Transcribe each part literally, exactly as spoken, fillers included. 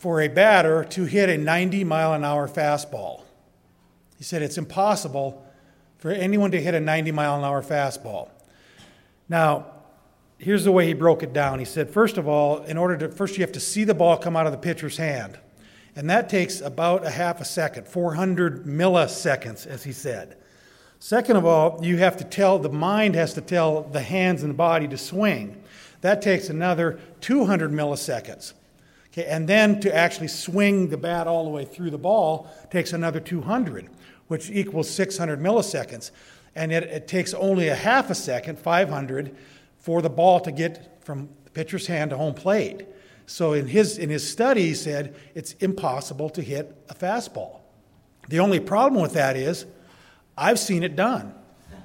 for a batter to hit a ninety mile an hour fastball. He said it's impossible for anyone to hit a ninety mile an hour fastball. Now, here's the way he broke it down. He said, first of all, in order to, first you have to see the ball come out of the pitcher's hand. And that takes about a half a second, four hundred milliseconds, as he said. Second of all, you have to tell, the mind has to tell the hands and the body to swing. That takes another two hundred milliseconds. Okay, and then to actually swing the bat all the way through the ball takes another two hundred, which equals six hundred milliseconds. And it, it takes only a half a second, five hundred, for the ball to get from the pitcher's hand to home plate. So in his in his study, he said it's impossible to hit a fastball. The only problem with that is I've seen it done.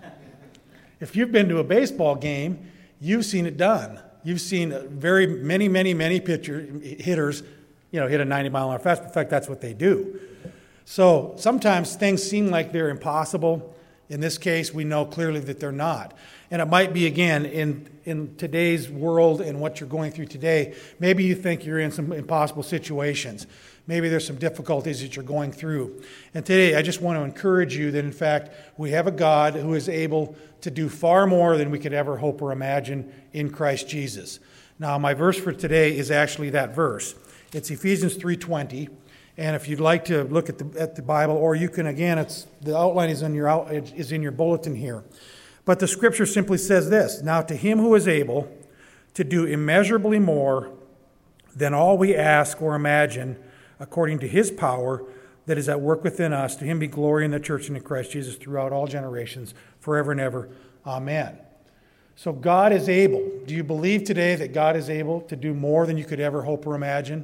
If you've been to a baseball game, you've seen it done. You've seen very many, many, many pitcher hitters, you know, hit a ninety mile an hour fastball. In fact, that's what they do. So sometimes things seem like they're impossible. In this case, we know clearly that they're not. And it might be, again, in, in today's world and what you're going through today, maybe you think you're in some impossible situations. Maybe there's some difficulties that you're going through. And today, I just want to encourage you that, in fact, we have a God who is able to do far more than we could ever hope or imagine in Christ Jesus. Now, my verse for today is actually that verse. It's Ephesians three twenty. And if you'd like to look at the at the Bible, or you can, again, it's the outline is in your out, is in your bulletin here. But the scripture simply says this: now to him who is able to do immeasurably more than all we ask or imagine, according to his power that is at work within us, to him be glory in the church and in Christ Jesus throughout all generations, forever and ever. Amen. So God is able. Do you believe today that God is able to do more than you could ever hope or imagine?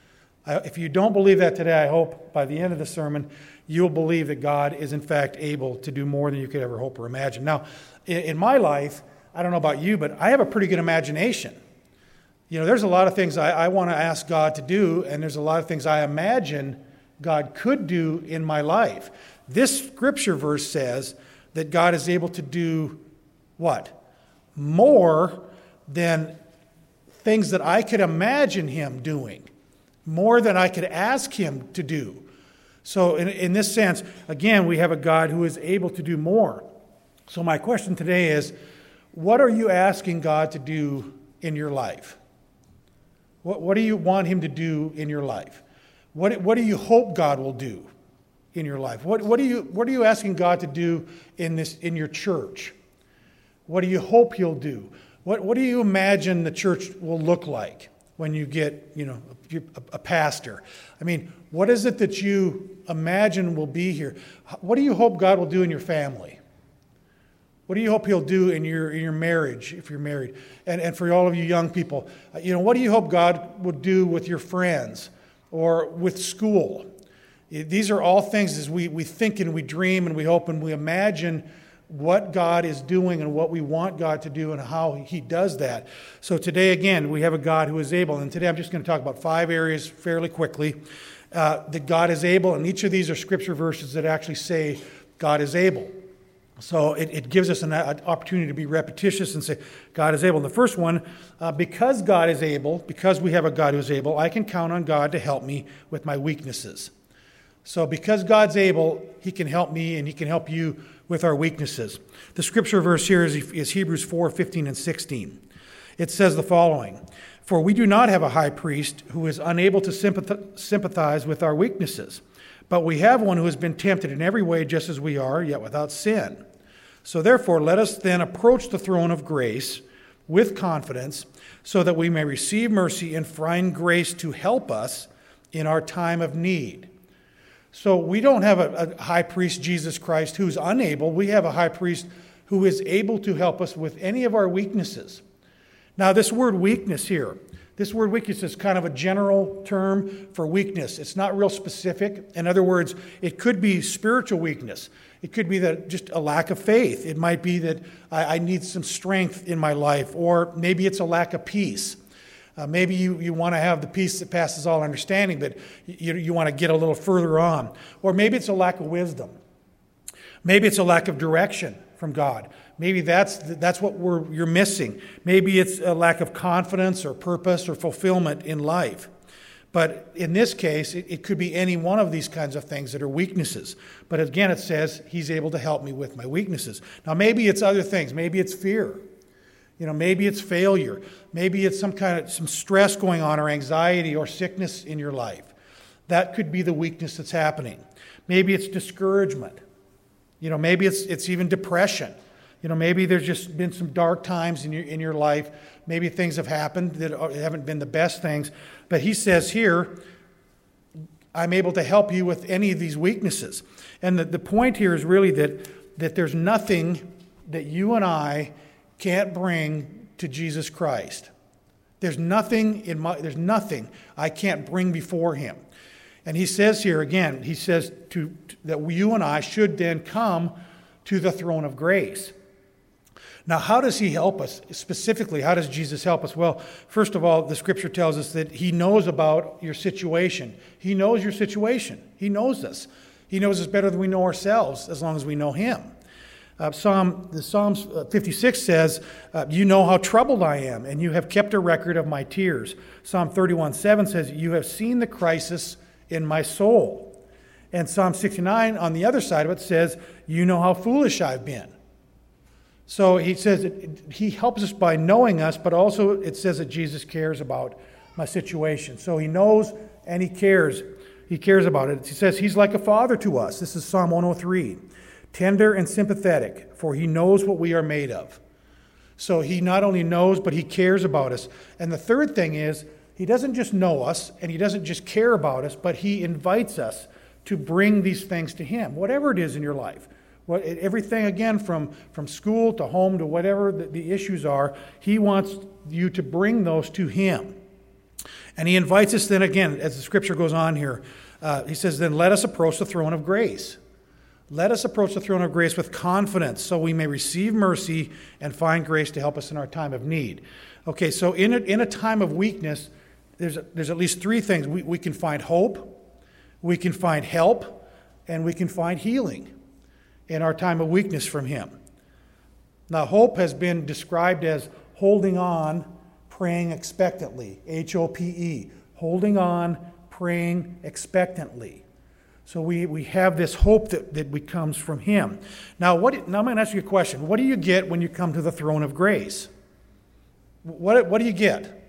If you don't believe that today, I hope by the end of the sermon, you'll believe that God is in fact able to do more than you could ever hope or imagine. Now, in my life, I don't know about you, but I have a pretty good imagination. You know, there's a lot of things I, I want to ask God to do, and there's a lot of things I imagine God could do in my life. This scripture verse says that God is able to do what? More than things that I could imagine him doing. More than I could ask him to do. So in, in this sense, again, we have a God who is able to do more. So my question today is, what are you asking God to do in your life? What, what do you want him to do in your life? What, what do you hope God will do in your life? What, what, are you, what are you asking God to do in, this, in your church? What do you hope he'll do? What, what do you imagine the church will look like when you get, you know, a, a pastor? I mean, what is it that you imagine will be here? What do you hope God will do in your family? What do you hope he'll do in your in your marriage, if you're married? And and for all of you young people, you know, what do you hope God will do with your friends or with school? These are all things as we, we think and we dream and we hope and we imagine what God is doing and what we want God to do and how he does that. So today, again, we have a God who is able. And today I'm just going to talk about five areas fairly quickly uh, that God is able. And each of these are scripture verses that actually say God is able. So it, it gives us an, an opportunity to be repetitious and say God is able. And the first one, uh, because God is able, because we have a God who is able, I can count on God to help me with my weaknesses. So because God's able, he can help me and he can help you with our weaknesses. The scripture verse here is, is Hebrews four, fifteen and sixteen. It says the following: for we do not have a high priest who is unable to sympathize with our weaknesses, but we have one who has been tempted in every way just as we are, yet without sin. So therefore, let us then approach the throne of grace with confidence, so that we may receive mercy and find grace to help us in our time of need. So we don't have a, a high priest, Jesus Christ, who's unable. We have a high priest who is able to help us with any of our weaknesses. Now, this word weakness here, this word weakness is kind of a general term for weakness. It's not real specific. In other words, it could be spiritual weakness. It could be that just a lack of faith. It might be that I, I need some strength in my life, or maybe it's a lack of peace. Uh, maybe you, you want to have the peace that passes all understanding, but you, you want to get a little further on. Or maybe it's a lack of wisdom. Maybe it's a lack of direction from God. Maybe that's that's what we're you're missing. Maybe it's a lack of confidence or purpose or fulfillment in life. But in this case, it, it could be any one of these kinds of things that are weaknesses. But again, it says he's able to help me with my weaknesses. Now, maybe it's other things. Maybe it's fear. You know, maybe it's failure. Maybe it's some kind of some stress going on or anxiety or sickness in your life. That could be the weakness that's happening. Maybe it's discouragement. You know, maybe it's it's even depression. You know, maybe there's just been some dark times in your in your life. Maybe things have happened that haven't been the best things. But he says here, I'm able to help you with any of these weaknesses. And the, the point here is really that, that there's nothing that you and I can't bring to Jesus Christ. There's nothing in my there's nothing I can't bring before him. And he says here again, he says to, to that you and I should then come to the throne of grace. Now, how does he help us? Specifically, how does Jesus help us? Well, first of all, the scripture tells us that he knows about your situation. He knows your situation. He knows us. He knows us better than we know ourselves, as long as we know him. Uh, Psalm, the Psalms fifty-six says, uh, you know how troubled I am, and you have kept a record of my tears. Psalm thirty-one seven says, you have seen the crisis in my soul. And Psalm sixty-nine, on the other side of it, says, you know how foolish I've been. So he says that he helps us by knowing us, but also it says that Jesus cares about my situation. So he knows and he cares. He cares about it. He says he's like a father to us. This is Psalm one oh three. Tender and sympathetic, for he knows what we are made of. So he not only knows, but he cares about us. And the third thing is, he doesn't just know us, and he doesn't just care about us, but he invites us to bring these things to him, whatever it is in your life. Well, everything, again, from, from school to home to whatever the, the issues are, he wants you to bring those to him. And he invites us then again, as the scripture goes on here, uh, he says, then let us approach the throne of grace. Let us approach the throne of grace with confidence so we may receive mercy and find grace to help us in our time of need. Okay, so in a, in a time of weakness, there's, a, there's at least three things. We, we can find hope, we can find help, and we can find healing in our time of weakness from him. Now, hope has been described as holding on, praying expectantly, H O P E, holding on, praying expectantly. So we, we have this hope that, that we comes from him. Now, what, now I'm going to ask you a question. What do you get when you come to the throne of grace? What, what do you get?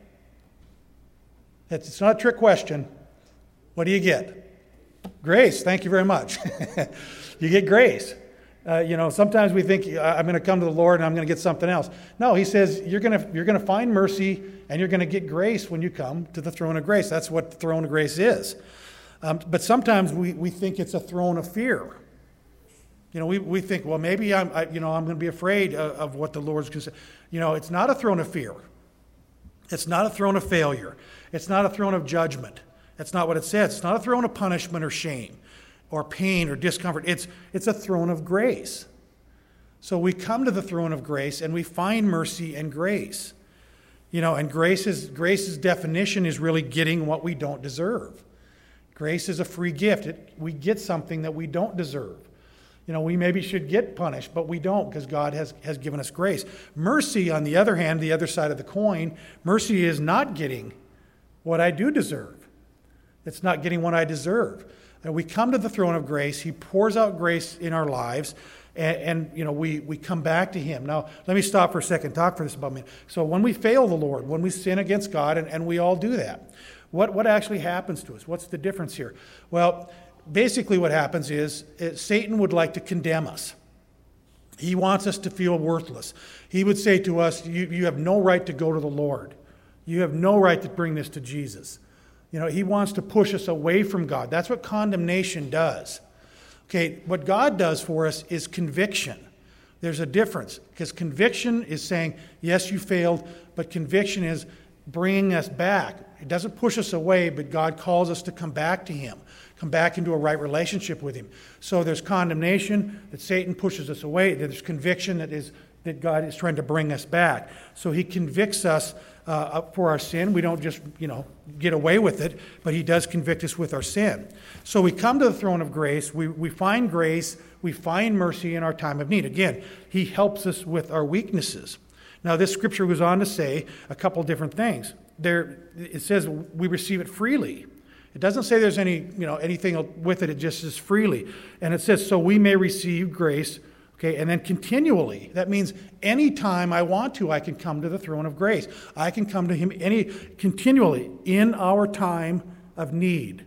It's, it's not a trick question. What do you get? Grace. Thank you very much. You get grace. Uh, you know, sometimes we think I'm going to come to the Lord and I'm going to get something else. No, he says you're going to you're going to find mercy and you're going to get grace when you come to the throne of grace. That's what the throne of grace is. Um, but sometimes we, we think it's a throne of fear. You know, we, we think, well, maybe I'm I, you know I'm going to be afraid of, of what the Lord's going to say. You know, it's not a throne of fear. It's not a throne of failure. It's not a throne of judgment. That's not what it says. It's not a throne of punishment or shame or pain or discomfort. It's, it's a throne of grace. So we come to the throne of grace and we find mercy and grace. You know, and grace is, grace's definition is really getting what we don't deserve. Grace is a free gift. It, we get something that we don't deserve. You know, we maybe should get punished, but we don't because God has, has given us grace. Mercy, on the other hand, the other side of the coin, mercy is not getting what I do deserve. It's not getting what I deserve. And we come to the throne of grace. He pours out grace in our lives, and, and you know we, we come back to him. Now, let me stop for a second, talk for this about a minute. So when we fail the Lord, when we sin against God, and, and we all do that, what, what actually happens to us? What's the difference here? Well, basically what happens is, is Satan would like to condemn us. He wants us to feel worthless. He would say to us, you, you have no right to go to the Lord. You have no right to bring this to Jesus. You know, he wants to push us away from God. That's what condemnation does. Okay, what God does for us is conviction. There's a difference, because conviction is saying, yes, you failed, but conviction is bringing us back. It doesn't push us away, but God calls us to come back to him, come back into a right relationship with him. So there's condemnation that Satan pushes us away. There's conviction that is that God is trying to bring us back. So he convicts us uh, for our sin. We don't just, you know, get away with it, but he does convict us with our sin. So we come to the throne of grace. We, we find grace. We find mercy in our time of need. Again, he helps us with our weaknesses. Now, this scripture goes on to say a couple different things. There, it says we receive it freely. It doesn't say there's any, you know, anything with it. It just says freely. And it says, so we may receive grace, okay, and then continually. That means anytime I want to, I can come to the throne of grace. I can come to him any continually in our time of need.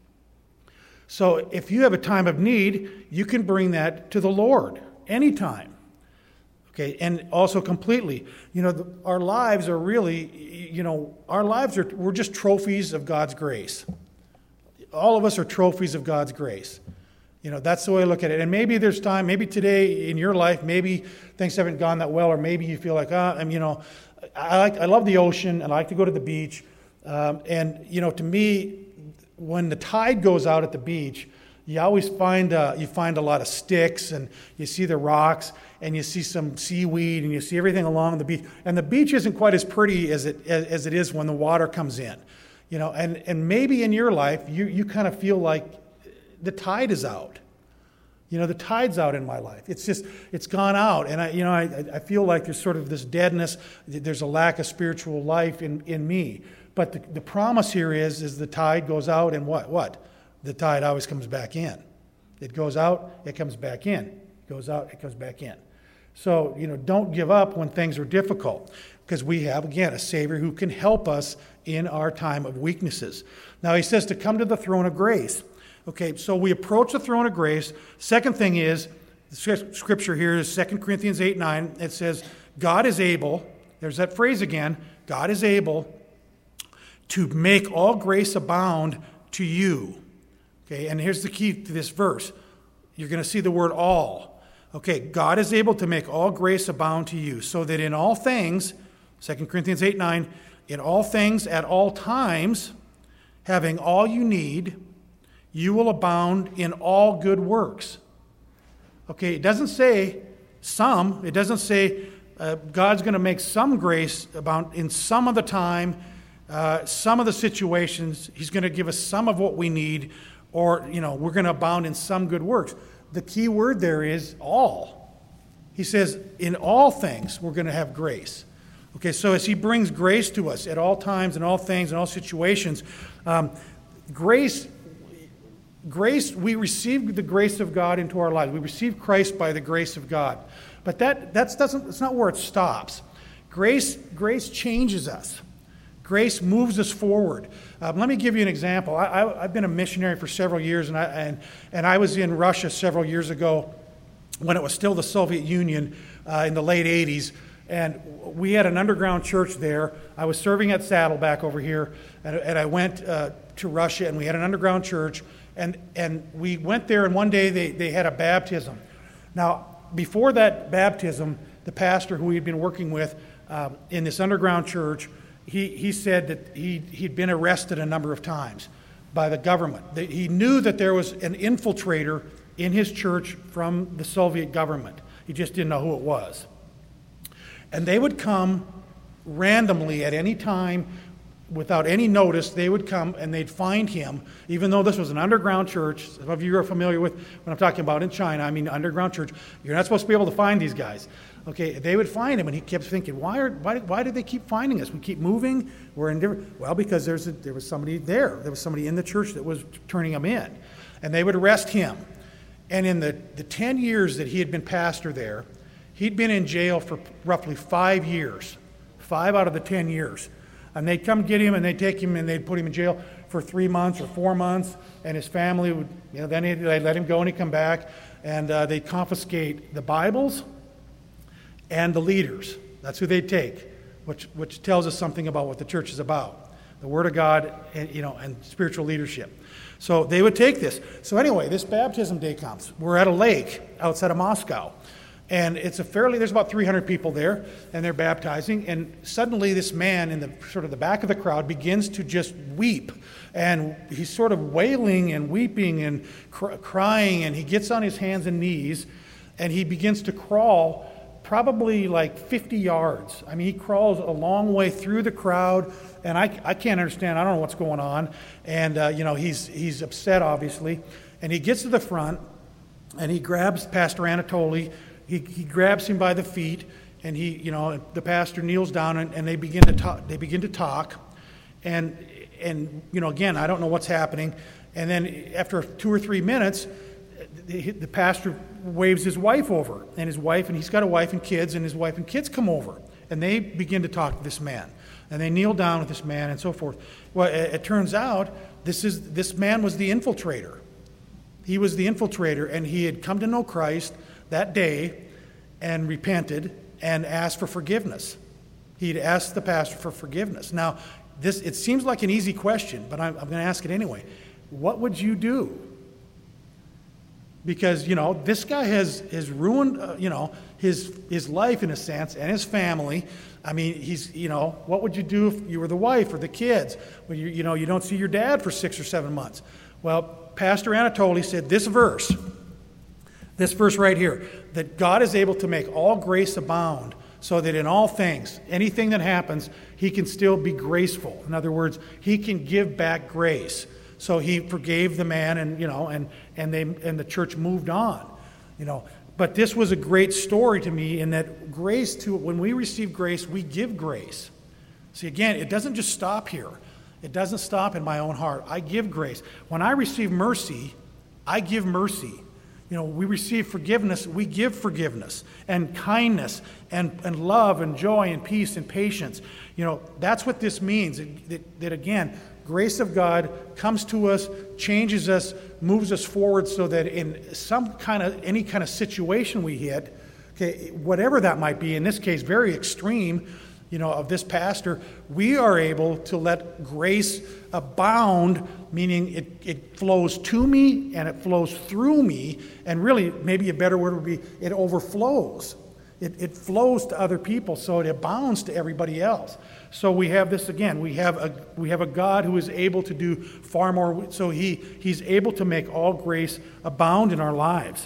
So if you have a time of need, you can bring that to the Lord anytime. Okay, and also completely. You know, the, our lives are really, you know, our lives are, we're just trophies of God's grace. All of us are trophies of God's grace. You know, that's the way I look at it. And maybe there's time, maybe today in your life, maybe things haven't gone that well, or maybe you feel like, ah, I'm, you know, I like, I love the ocean, and I like to go to the beach. Um, and, you know, to me, when the tide goes out at the beach, you always find uh, you find a lot of sticks, and you see the rocks, and you see some seaweed, and you see everything along the beach. And the beach isn't quite as pretty as it as, as it is when the water comes in, you know. And, and maybe in your life, you you kind of feel like the tide is out. You know, the tide's out in my life. It's just it's gone out, and I you know I I feel like there's sort of this deadness. There's a lack of spiritual life in, in me. But the, the promise here is is the tide goes out, and what what. The tide always comes back in. It goes out, it comes back in. It goes out, it comes back in. So, you know, don't give up when things are difficult, because we have, again, a Savior who can help us in our time of weaknesses. Now, he says to come to the throne of grace. Okay, so we approach the throne of grace. Second thing is, the scripture here is Second Corinthians eight nine. It says, God is able, there's that phrase again, God is able to make all grace abound to you. Okay, and here's the key to this verse. You're going to see the word all. Okay, God is able to make all grace abound to you, so that in all things, Second Corinthians eight nine, in all things at all times, having all you need, you will abound in all good works. Okay, it doesn't say some. It doesn't say uh, God's going to make some grace abound in some of the time, uh, some of the situations. He's going to give us some of what we need. Or, you know, we're going to abound in some good works. The key word there is all. He says, in all things, we're going to have grace. Okay, so as he brings grace to us at all times and all things and all situations, um, grace, grace, we receive the grace of God into our lives. We receive Christ by the grace of God. But that that's doesn't it's not where it stops. Grace, grace changes us. Grace moves us forward. Um, let me give you an example. I, I, I've been a missionary for several years, and I, and, and I was in Russia several years ago when it was still the Soviet Union uh, in the late eighties, and we had an underground church there. I was serving at Saddleback over here, and, and I went uh, to Russia, and we had an underground church, and, and we went there, and one day they, they had a baptism. Now, before that baptism, the pastor who we had been working with um, in this underground church, He he said that he, he'd been arrested a number of times by the government. He knew that there was an infiltrator in his church from the Soviet government. He just didn't know who it was. And they would come randomly at any time, without any notice. They would come and they'd find him, even though this was an underground church. Some of you are familiar with what I'm talking about in China. I mean, underground church. You're not supposed to be able to find these guys. Okay, they would find him, and he kept thinking, why are why why did they keep finding us? We keep moving. We're in different. Well, because there's a, there was somebody there. There was somebody in the church that was turning him in, and they would arrest him. And in the, the ten years that he had been pastor there, he'd been in jail for roughly five years, five out of the ten years. And they'd come get him, and they'd take him, and they'd put him in jail for three months or four months, and his family would, you know, then they'd let him go, and he'd come back, and uh, they'd confiscate the Bibles and the leaders. That's who they'd take, which which tells us something about what the church is about, the Word of God, and you know, and spiritual leadership. So they would take this. So anyway, this baptism day comes. We're at a lake outside of Moscow, and it's a fairly. There's about three hundred people there, and they're baptizing. And suddenly, this man in the sort of the back of the crowd begins to just weep, and he's sort of wailing and weeping and cr- crying, and he gets on his hands and knees, and he begins to crawl. Probably like fifty yards. I mean, he crawls a long way through the crowd, and I, I can't understand. I don't know what's going on. And, uh, you know, he's he's upset, obviously. And he gets to the front, and he grabs Pastor Anatoly. He, he grabs him by the feet, and he, you know, the pastor kneels down, and, and they begin to talk. They begin to talk. And and, you know, again, I don't know what's happening. And then after two or three minutes, the, the pastor waves his wife over, and his wife, and he's got a wife and kids, and his wife and kids come over, and they begin to talk to this man. And they kneel down with this man and so forth. Well, it, it turns out this is this man was the infiltrator. He was the infiltrator, and he had come to know Christ that day and repented and asked for forgiveness. He'd asked the pastor for forgiveness. Now, this it seems like an easy question, but I'm, I'm going to ask it anyway. What would you do? Because, you know, this guy has, has ruined, uh, you know, his his life in a sense, and his family. I mean, he's, you know, what would you do if you were the wife or the kids? Well, you, you know, you don't see your dad for six or seven months. Well, Pastor Anatoly said this verse, this verse right here, that God is able to make all grace abound, so that in all things, anything that happens, he can still be graceful. In other words, he can give back grace. So he forgave the man, and you know, and and they and the church moved on, you know. But this was a great story to me in that grace, to when we receive grace, we give grace. See, again, it doesn't just stop here. It doesn't stop in my own heart. I give grace. When I receive mercy, I give mercy. You know, we receive forgiveness, we give forgiveness, and kindness, and, and love, and joy, and peace, and patience. You know, that's what this means. That, that, that again, grace of God comes to us, changes us, moves us forward, so that in some kind of, any kind of situation we hit, okay, whatever that might be, in this case, very extreme, you know, of this pastor, we are able to let grace abound, meaning it, it flows to me and it flows through me, and really, maybe a better word would be, it overflows. It, it flows to other people, so it abounds to everybody else. So we have this again. We have a we have a God who is able to do far more. So he he's able to make all grace abound in our lives.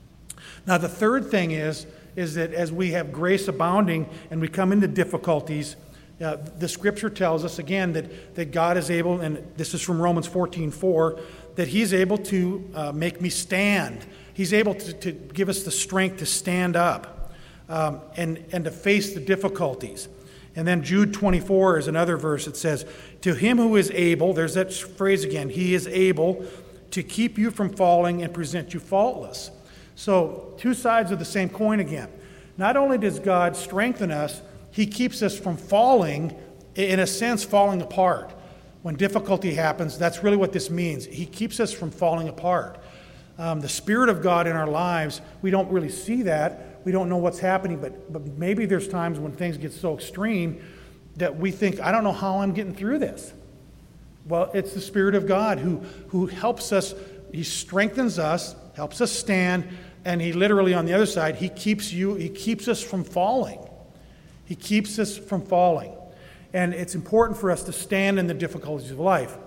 Now the third thing is is that as we have grace abounding and we come into difficulties, uh, the Scripture tells us again that that God is able, and this is from Romans fourteen four, that He's able to uh, make me stand. He's able to, to give us the strength to stand up um, and and to face the difficulties. And then Jude twenty-four is another verse that says, to him who is able, there's that phrase again, he is able to keep you from falling and present you faultless. So, two sides of the same coin again. Not only does God strengthen us, he keeps us from falling, in a sense, falling apart. When difficulty happens, that's really what this means. He keeps us from falling apart. Um, the Spirit of God in our lives, we don't really see that. We don't know what's happening, but, but maybe there's times when things get so extreme that we think, I don't know how I'm getting through this. Well, it's the Spirit of God who, who helps us. He strengthens us, helps us stand, and he literally on the other side, he keeps you, he keeps us from falling. He keeps us from falling. And it's important for us to stand in the difficulties of life.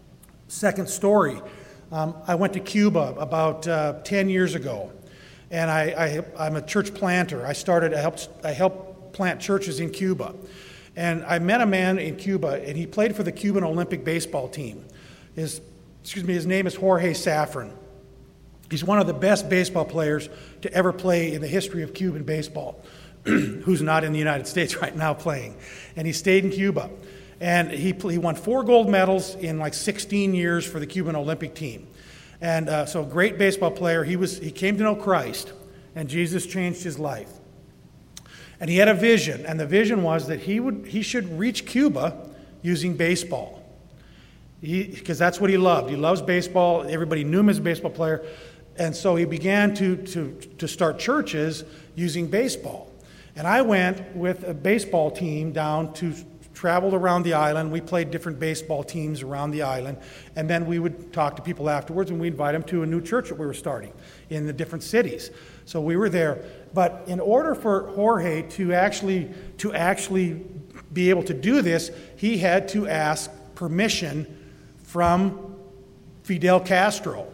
Second story, um, I went to Cuba about uh, ten years ago. And I, I, I'm a church planter. I started, I helped, I helped plant churches in Cuba. And I met a man in Cuba, and he played for the Cuban Olympic baseball team. His, excuse me, his name is Jorge Safran. He's one of the best baseball players to ever play in the history of Cuban baseball, who's not in the United States right now playing. And he stayed in Cuba. And he, he won four gold medals in like sixteen years for the Cuban Olympic team. And uh, so, great baseball player. He was. He came to know Christ, and Jesus changed his life. And he had a vision, and the vision was that he would he should reach Cuba using baseball, because that's what he loved. He loves baseball. Everybody knew him as a baseball player, and so he began to to to start churches using baseball. And I went with a baseball team down to. Traveled around the island. We played different baseball teams around the island, and then we would talk to people afterwards, and we'd invite them to a new church that we were starting in the different cities. So we were there. But in order for Jorge to actually to actually be able to do this, he had to ask permission from Fidel Castro.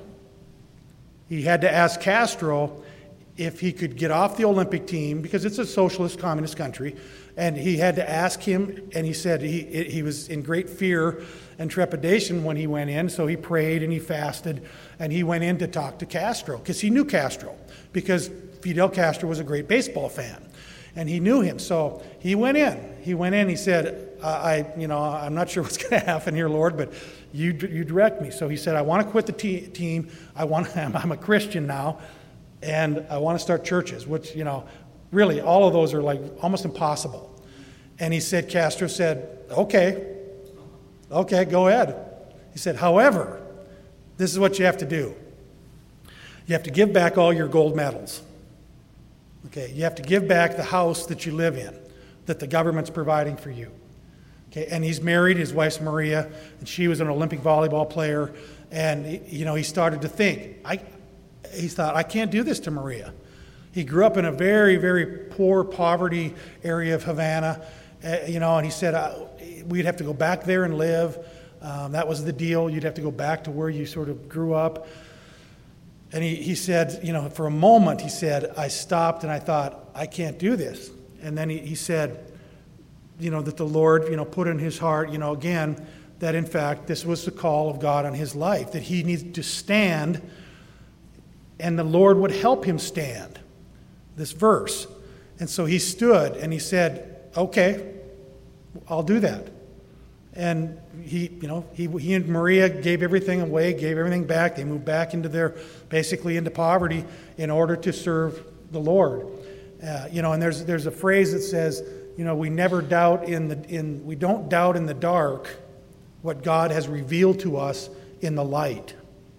He had to ask Castro if he could get off the Olympic team, because it's a socialist communist country. And he had to ask him, and he said he he was in great fear and trepidation when he went in, so he prayed and he fasted, and he went in to talk to Castro, because he knew Castro, because Fidel Castro was a great baseball fan. And he knew him. So he went in. He went in. He said, I, I you know, I'm not sure what's going to happen here, Lord, but you you direct me. So he said, I want to quit the te- team. I want. I'm, I'm a Christian now, and I want to start churches, which, you know, really all of those are like almost impossible. And he said, Castro said, okay, okay, go ahead. He said, however, this is what you have to do. You have to give back all your gold medals. Okay, you have to give back the house that you live in, that the government's providing for you. Okay, and he's married, his wife's Maria, and she was an Olympic volleyball player. And, he, you know, he started to think, I, he thought, I can't do this to Maria. He grew up in a very, very poor, poverty area of Havana, uh, you know, and he said, uh, we'd have to go back there and live. Um, that was the deal. You'd have to go back to where you sort of grew up. And he, he said, you know, for a moment, he said, I stopped and I thought, I can't do this. And then he, he said, you know, that the Lord, you know, put in his heart, you know, again, that in fact, this was the call of God on his life, that he needed to stand and the Lord would help him stand. This verse. And so he stood and he said, okay, I'll do that. And he, you know, he, he and Maria gave everything away, gave everything back. They moved back into their, basically into poverty in order to serve the Lord. Uh, you know, and there's there's a phrase that says, you know, we never doubt in the in we don't doubt in the dark what God has revealed to us in the light.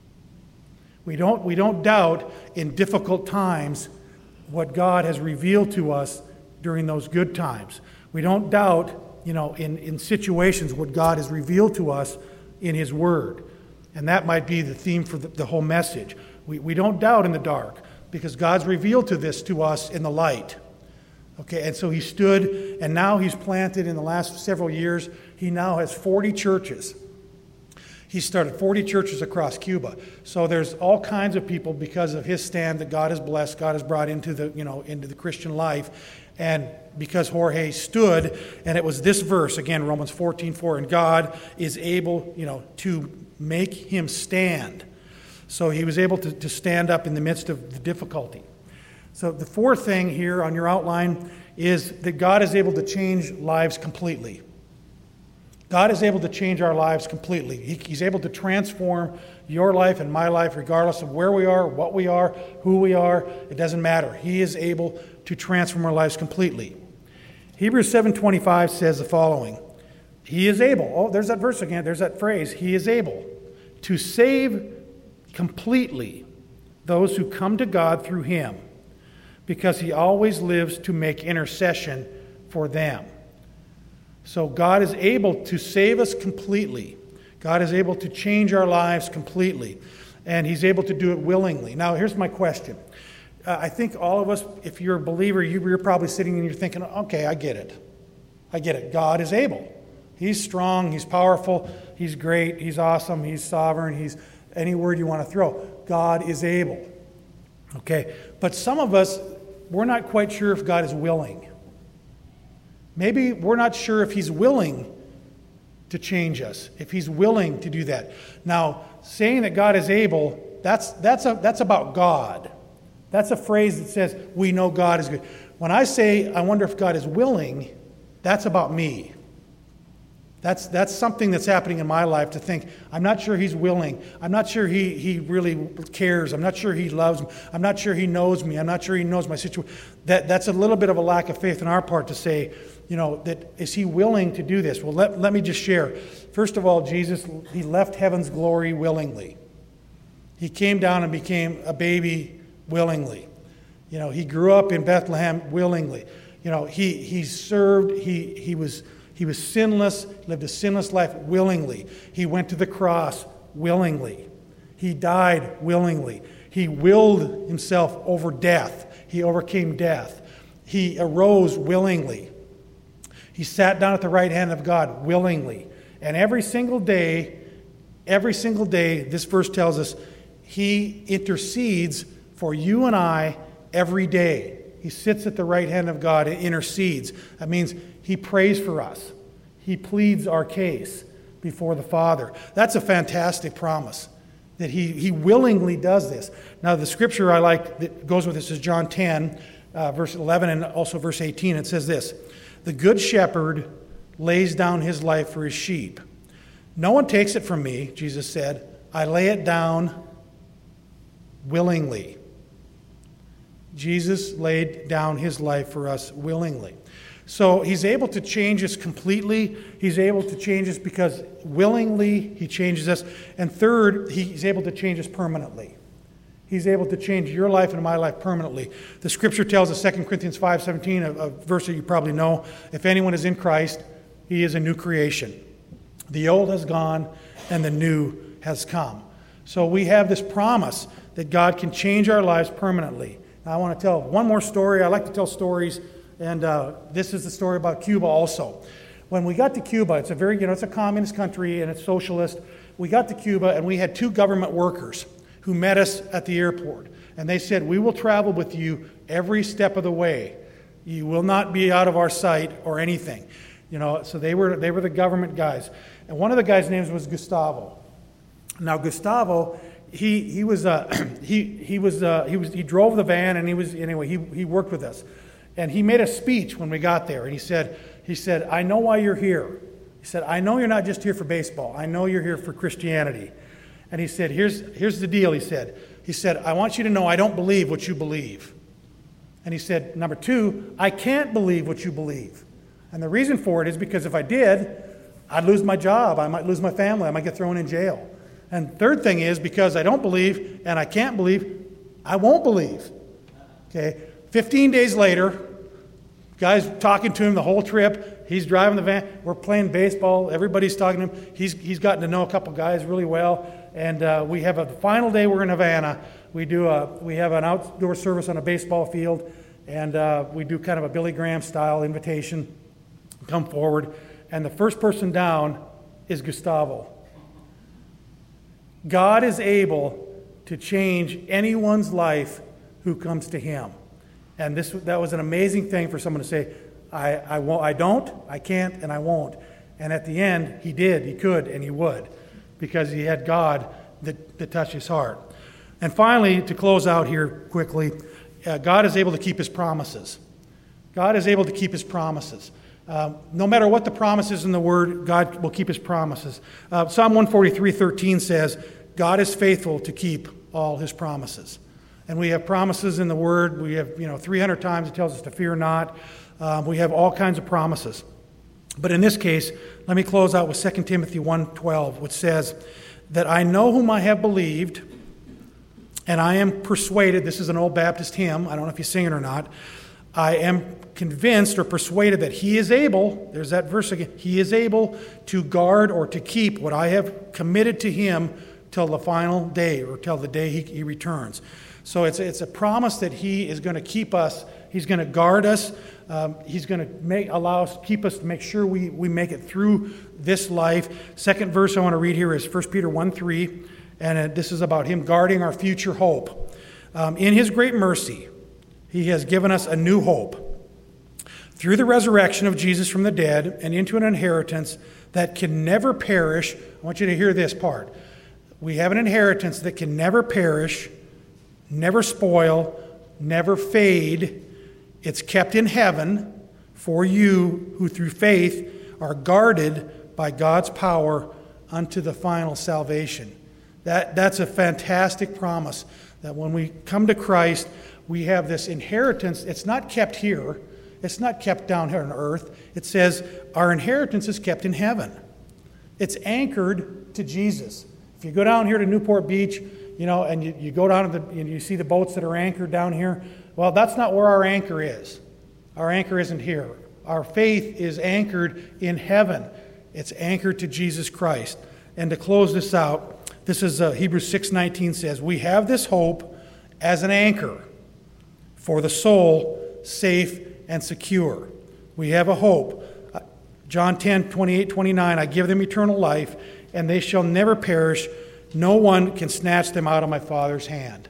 We don't we don't doubt in difficult times what God has revealed to us during those good times. We don't doubt, you know, in, in situations what God has revealed to us in his word. And that might be the theme for the, the whole message. We, we don't doubt in the dark because God's revealed to this to us in the light. Okay, and so he stood, and now he's planted in the last several years. He now has forty churches. He started forty churches across Cuba. So there's all kinds of people because of his stand that God has blessed, God has brought into the, you know, into the Christian life. And because Jorge stood, and it was this verse, again, Romans fourteen four, and God is able, you know, to make him stand. So he was able to, to stand up in the midst of the difficulty. So the fourth thing here on your outline is that God is able to change lives completely. God is able to change our lives completely. He, he's able to transform your life and my life regardless of where we are, what we are, who we are. It doesn't matter. He is able to transform our lives completely. Hebrews seven twenty-five says the following. He is able. Oh, there's that verse again. There's that phrase. He is able to save completely those who come to God through him, because he always lives to make intercession for them. So God is able to save us completely. God is able to change our lives completely. And he's able to do it willingly. Now, here's my question. Uh, I think all of us, if you're a believer, you, you're probably sitting and you're thinking, okay, I get it. I get it. God is able. He's strong. He's powerful. He's great. He's awesome. He's sovereign. He's any word you want to throw. God is able. Okay. But some of us, we're not quite sure if God is willing. Maybe we're not sure if he's willing to change us, if he's willing to do that. Now, saying that God is able, that's that's a, that's about God. That's a phrase that says, we know God is good. When I say, I wonder if God is willing, that's about me. That's that's something that's happening in my life to think, I'm not sure he's willing. I'm not sure he, he really cares. I'm not sure he loves me. I'm not sure he knows me. I'm not sure he knows my situation. That, that's a little bit of a lack of faith on our part to say, you know, that is he willing to do this? Well, let, let me just share. First of all, Jesus, he left heaven's glory willingly. He came down and became a baby willingly. You know, he grew up in Bethlehem willingly. You know, he he served, he he was he was sinless, lived a sinless life willingly. He went to the cross willingly. He died willingly. He willed himself over death. He overcame death. He arose willingly. He sat down at the right hand of God willingly. And every single day, every single day, this verse tells us, he intercedes for you and I every day. He sits at the right hand of God and intercedes. That means he prays for us. He pleads our case before the Father. That's a fantastic promise, that he, he willingly does this. Now, the scripture I like that goes with this is John ten, uh, verse eleven and also verse eighteen. It says this, "The good shepherd lays down his life for his sheep. No one takes it from me," Jesus said. "I lay it down willingly." Jesus laid down his life for us willingly. So he's able to change us completely. He's able to change us because willingly he changes us. And third, he's able to change us permanently. He's able to change your life and my life permanently. The scripture tells us, Second Corinthians five seventeen, a, a verse that you probably know, "If anyone is in Christ, he is a new creation. The old has gone and the new has come." So we have this promise that God can change our lives permanently. Now, I want to tell one more story. I like to tell stories, and uh, this is the story about Cuba also. When we got to Cuba, it's a very, you know, it's a communist country and it's socialist. We got to Cuba and we had two government workers who met us at the airport. And they said, "We will travel with you every step of the way. You will not be out of our sight or anything." You know, so they were they were the government guys. And one of the guys' names was Gustavo. Now Gustavo, he he was uh, he he was uh, he was he drove the van, and he was anyway he he worked with us. And he made a speech when we got there, and he said he said, "I know why you're here." He said, "I know you're not just here for baseball. I know you're here for Christianity." And he said, here's, here's the deal, he said. He said, "I want you to know I don't believe what you believe." And he said, "Number two, I can't believe what you believe. And the reason for it is because if I did, I'd lose my job. I might lose my family. I might get thrown in jail. And third thing is because I don't believe and I can't believe, I won't believe." Okay. Fifteen days later, guy's talking to him the whole trip. He's driving the van. We're playing baseball. Everybody's talking to him. He's, he's gotten to know a couple guys really well. And uh, we have a the final day we're in Havana. We do a, we have an outdoor service on a baseball field, and uh, we do kind of a Billy Graham style invitation. Come forward, and the first person down is Gustavo. God is able to change anyone's life who comes to him. And this that was an amazing thing for someone to say, I, I, won't, I don't, I can't, and I won't. And at the end, he did, he could, and he would, because he had God that, that touched his heart. And finally, to close out here quickly, uh, God is able to keep his promises. God is able to keep his promises. Uh, no matter what the promise is in the Word, God will keep his promises. Uh, Psalm one forty-three thirteen says, "God is faithful to keep all his promises." And we have promises in the Word. We have, you know, three hundred times it tells us to fear not. Um, we have all kinds of promises. But in this case, let me close out with Second Timothy one twelve, which says that I know whom I have believed, and I am persuaded, this is an old Baptist hymn, I don't know if you sing it or not, I am convinced or persuaded that he is able, there's that verse again, he is able to guard or to keep what I have committed to him till the final day or till the day he, he returns. So it's, it's a promise that he is going to keep us, he's going to guard us, um, he's going to make, allow us, keep us to make sure we, we make it through this life. Second verse I want to read here is First Peter one three, and uh, this is about him guarding our future hope. Um, in his great mercy, he has given us a new hope through the resurrection of Jesus from the dead and into an inheritance that can never perish. I want you to hear this part. We have an inheritance that can never perish, never spoil, never fade. It's kept in heaven for you who through faith are guarded by God's power unto the final salvation. That, that's a fantastic promise that when we come to Christ, we have this inheritance. It's not kept here. It's not kept down here on earth. It says our inheritance is kept in heaven. It's anchored to Jesus. If you go down here to Newport Beach, you know, and you, you go down to the, and you see the boats that are anchored down here, well, that's not where our anchor is. Our anchor isn't here. Our faith is anchored in heaven. It's anchored to Jesus Christ. And to close this out, this is uh, Hebrews six nineteen says, we have this hope as an anchor for the soul, safe and secure. We have a hope. Uh, John ten twenty-eight twenty-nine, I give them eternal life, and they shall never perish. No one can snatch them out of my Father's hand.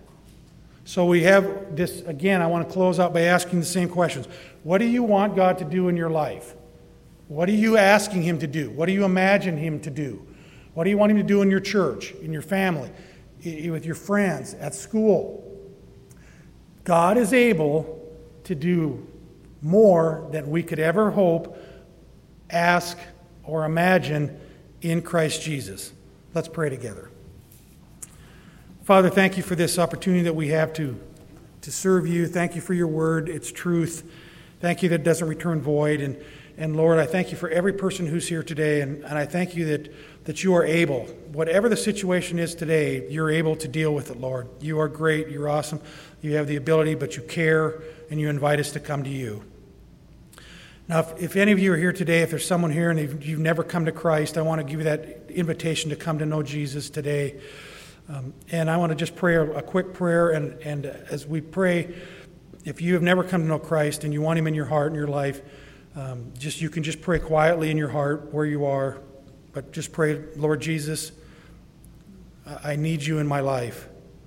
So we have this, again, I want to close out by asking the same questions. What do you want God to do in your life? What are you asking him to do? What do you imagine him to do? What do you want him to do in your church, in your family, with your friends, at school? God is able to do more than we could ever hope, ask, or imagine in Christ Jesus. Let's pray together. Father, thank you for this opportunity that we have to, to serve you. Thank you for your word, its truth. Thank you that it doesn't return void. And, and Lord, I thank you for every person who's here today. And, and I thank you that, that you are able, whatever the situation is today, you're able to deal with it, Lord. You are great. You're awesome. You have the ability, but you care, and you invite us to come to you. Now, if, if any of you are here today, if there's someone here and you've, you've never come to Christ, I want to give you that invitation to come to know Jesus today. Um, and I want to just pray a, a quick prayer. And, and as we pray, if you have never come to know Christ and you want him in your heart and your life, um, just you can just pray quietly in your heart where you are. But just pray, Lord Jesus, I need you in my life.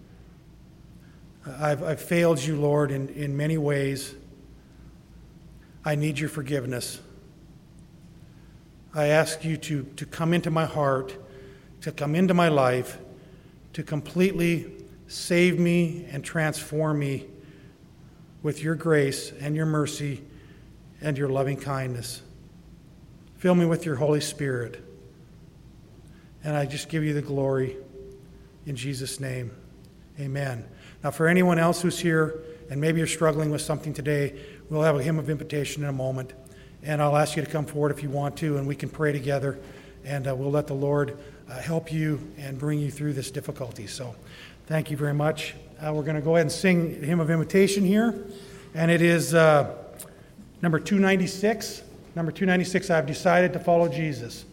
I've, I've failed you, Lord, in, in many ways. I need your forgiveness. I ask you to, to come into my heart, to come into my life, to completely save me and transform me with your grace and your mercy and your loving kindness. Fill me with your Holy Spirit. And I just give you the glory in Jesus' name. Amen. Now, for anyone else who's here, and maybe you're struggling with something today, we'll have a hymn of invitation in a moment. And I'll ask you to come forward if you want to, and we can pray together. And uh, we'll let the Lord uh, help you and bring you through this difficulty. So thank you very much. Uh, we're going to go ahead and sing the hymn of invitation here. And it is uh, number two ninety-six. Number two ninety-six, I've decided to follow Jesus.